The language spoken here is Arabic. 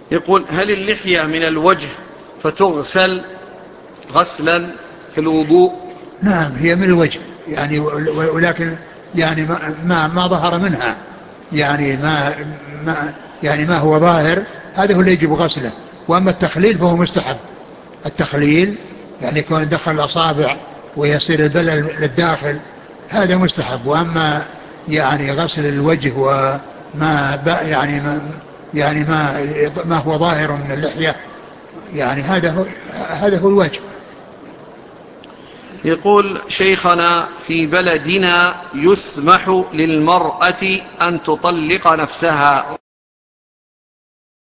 يقول: هل اللحية من الوجه فتغسل غسلا كالوضوء؟ نعم، هي من الوجه يعني، ولكن يعني ما ظهر منها، يعني ما يعني ما هو ظاهر هذا هو اللي يجب غسله. وأما التخليل فهو مستحب. التخليل يعني يكون يدخل الأصابع ويصير البلل للداخل، هذا مستحب. وأما يعني غسل الوجه وما يعني ما هو ظاهر من اللحية، يعني هذا هو الوجه. يقول: شيخنا، في بلدنا يسمح للمرأة أن تطلق نفسها